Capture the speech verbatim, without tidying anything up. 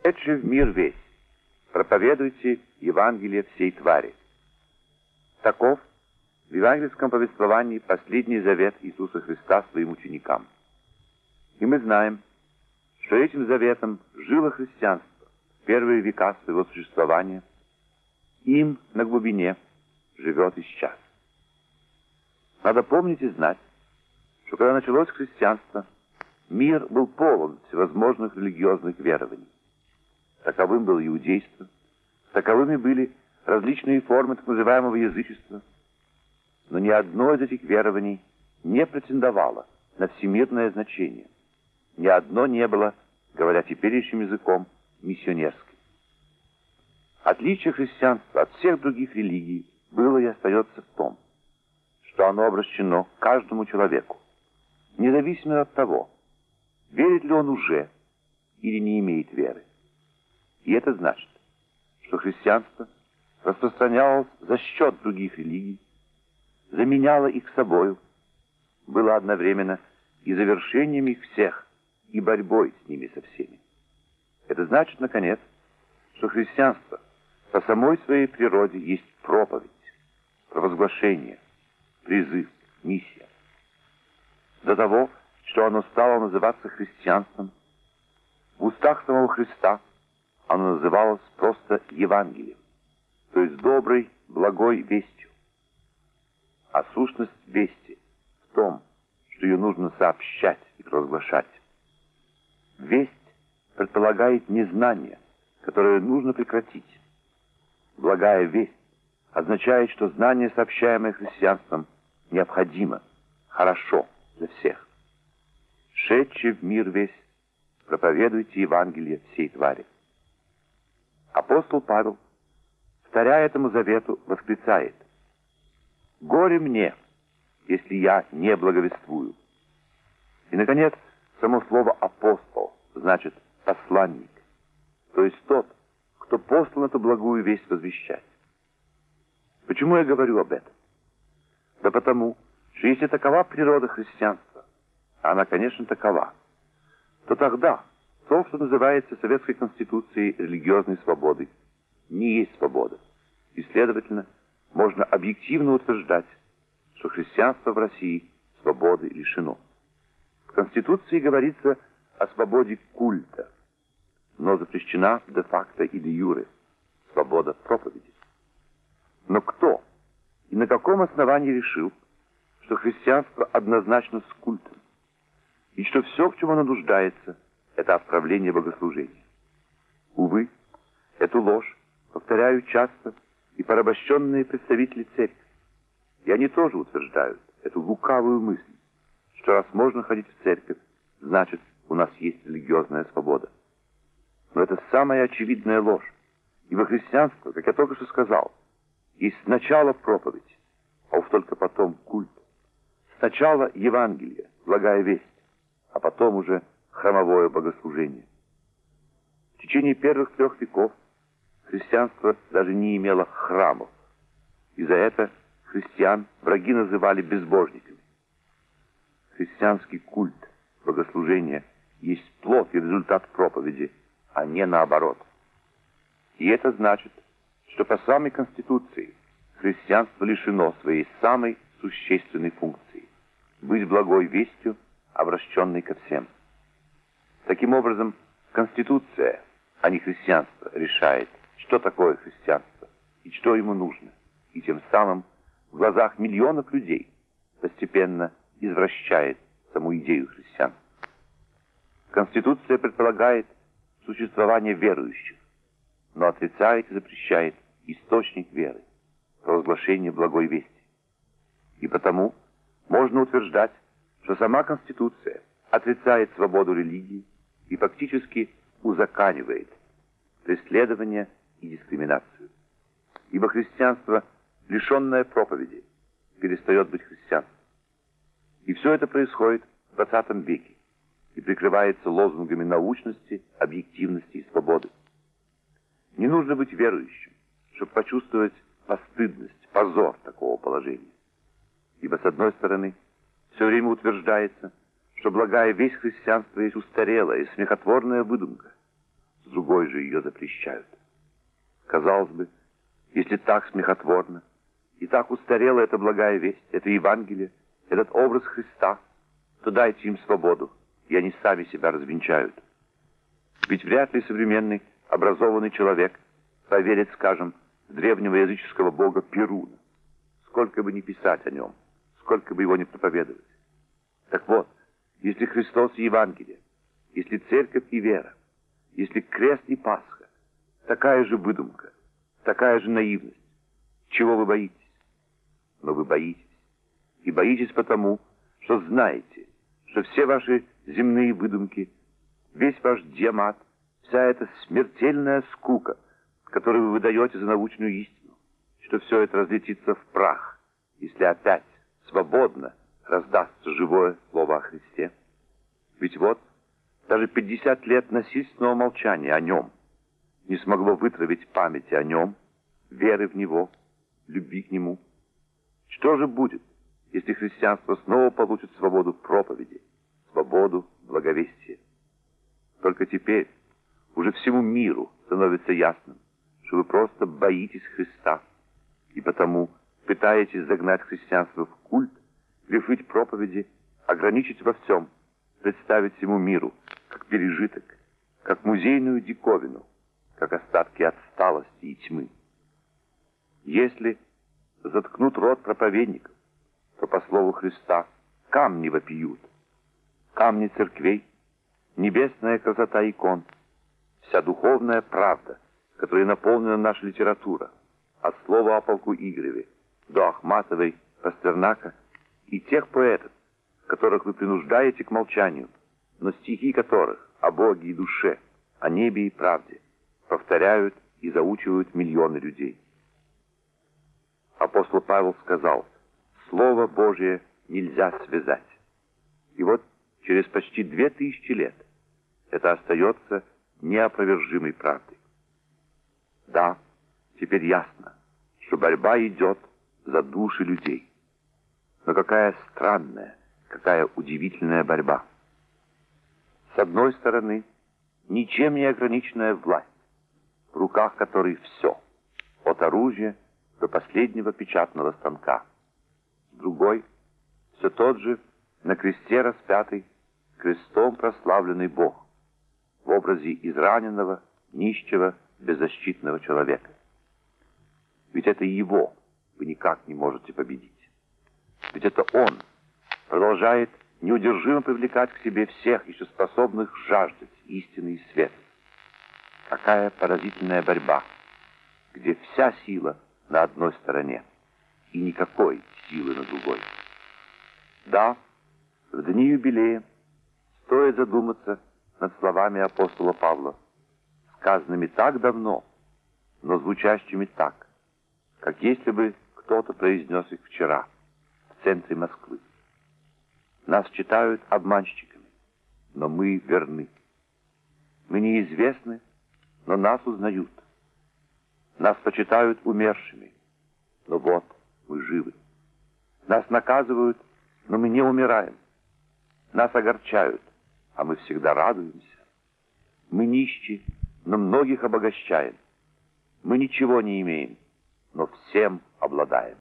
Шедший в мир весь, проповедуйте Евангелие всей твари. Таков в евангельском повествовании последний завет Иисуса Христа своим ученикам. И мы знаем, что этим заветом жило христианство в первые века своего существования, им на глубине живет и сейчас. Надо помнить и знать, что когда началось христианство, мир был полон всевозможных религиозных верований. Таковым было иудейство, таковыми были различные формы так называемого язычества, но ни одно из этих верований не претендовало на всемирное значение. Ни одно не было, говоря теперешним языком, миссионерским. Отличие христианства от всех других религий было и остается в том, что оно обращено к каждому человеку, независимо от того, верит ли он уже или не имеет веры. И это значит, что христианство распространялось за счет других религий, заменяло их собою, было одновременно и завершением их всех, и борьбой с ними со всеми. Это значит, наконец, что христианство по самой своей природе есть проповедь, провозглашение, призыв, миссия. До того, что оно стало называться христианством, в устах самого Христа оно называлось просто Евангелием, то есть доброй, благой вестью. А сущность вести в том, что ее нужно сообщать и провозглашать. Весть предполагает незнание, которое нужно прекратить. Благая весть означает, что знание, сообщаемое христианством, необходимо, хорошо для всех. Шедший в мир весь, проповедуйте Евангелие всей твари. Апостол Павел, повторяя этому завету, восклицает: «Горе мне, если я не благовествую». И, наконец, само слово «апостол» значит «посланник», то есть тот, кто послан эту благую весть возвещать. Почему я говорю об этом? Да потому, что если такова природа христианства, а она, конечно, такова, то тогда то, что называется Советской Конституцией религиозной свободой, не есть свобода. И, следовательно, можно объективно утверждать, что христианство в России свободы лишено. В Конституции говорится о свободе культа, но запрещена де-факто и де-юре свобода проповеди. Но кто и на каком основании решил, что христианство однозначно с культом, и что все, в чем оно нуждается, это отправление богослужения? Увы, эту ложь повторяют часто и порабощенные представители церкви. И они тоже утверждают эту лукавую мысль, что раз можно ходить в церковь, значит, у нас есть религиозная свобода. Но это самая очевидная ложь, ибо христианство, как я только что сказал, есть сначала проповедь, а уж только потом культ. Сначала Евангелие, благая весть, а потом уже храмовое богослужение. В течение первых трех веков христианство даже не имело храмов, и за это христиан враги называли безбожниками. Христианский культ, богослужение есть плод и результат проповеди, а не наоборот. И это значит, что по самой Конституции христианство лишено своей самой существенной функции — быть благой вестью, обращенной ко всем. Таким образом, Конституция, а не христианство, решает, что такое христианство и что ему нужно, и тем самым в глазах миллионов людей постепенно извращает саму идею христианства. Конституция предполагает существование верующих, но отрицает и запрещает источник веры, провозглашение благой вести. И потому можно утверждать, что сама Конституция отрицает свободу религии и фактически узаконивает преследование и дискриминацию. Ибо христианство, лишенное проповеди, перестает быть христианством. И все это происходит в двадцатом веке и прикрывается лозунгами научности, объективности и свободы. Не нужно быть верующим, чтобы почувствовать постыдность, позор такого положения. Ибо, с одной стороны, все время утверждается, что благая весть христианства есть устарелая и смехотворная выдумка. С с другой же ее запрещают. Казалось бы, если так смехотворно и так устарела эта благая весть, это Евангелие, этот образ Христа, то дайте им свободу, и они сами себя развенчают. Ведь вряд ли современный образованный человек поверит, скажем, в древнего языческого бога Перуна, сколько бы ни писать о нем, сколько бы его ни проповедовать. Так вот, если Христос и Евангелие, если церковь и вера, если крест и Пасха, такая же выдумка, такая же наивность, чего вы боитесь? Но вы боитесь. И боитесь потому, что знаете, что все ваши земные выдумки, весь ваш диамат, вся эта смертельная скука, которую вы выдаете за научную истину, что все это разлетится в прах, если опять свободно раздастся живое слово о Христе. Ведь вот, даже пятьдесят лет насильственного молчания о нем не смогло вытравить памяти о нем, веры в него, любви к нему. Что же будет, если христианство снова получит свободу проповеди, свободу благовестия? Только теперь уже всему миру становится ясным, что вы просто боитесь Христа, и потому пытаетесь загнать христианство в культ, лишить проповеди, ограничить во всем, представить всему миру как пережиток, как музейную диковину, как остатки отсталости и тьмы. Если заткнут рот проповедников, то, по слову Христа, камни вопиют, камни церквей, небесная красота икон, вся духовная правда, которой наполнена наша литература, от слова о полку Игореве до Ахматовой, Пастернака и тех поэтов, которых вы принуждаете к молчанию, но стихи которых о Боге и душе, о небе и правде повторяют и заучивают миллионы людей. Апостол Павел сказал: «Слово Божие нельзя связать». И вот через почти две тысячи лет это остается неопровержимой правдой. Да, теперь ясно, что борьба идет за души людей. Но какая странная, какая удивительная борьба. С одной стороны, ничем не ограниченная власть, в руках которой все, от оружия до последнего печатного станка. С другой, все тот же на кресте распятый, крестом прославленный Бог, в образе израненного, нищего, беззащитного человека. Ведь это Его вы никак не можете победить. Ведь это Он продолжает неудержимо привлекать к себе всех, еще способных жаждать истины и света. Какая поразительная борьба, где вся сила на одной стороне и никакой силы на другой. Да, в дни юбилея стоит задуматься над словами апостола Павла, сказанными так давно, но звучащими так, как если бы кто-то произнес их вчера в центре Москвы. Нас считают обманщиками, но мы верны. Мы неизвестны, но нас узнают. Нас почитают умершими, но вот мы живы. Нас наказывают, но мы не умираем. Нас огорчают, а мы всегда радуемся. Мы нищи, но многих обогащаем. Мы ничего не имеем, но всем обладаем.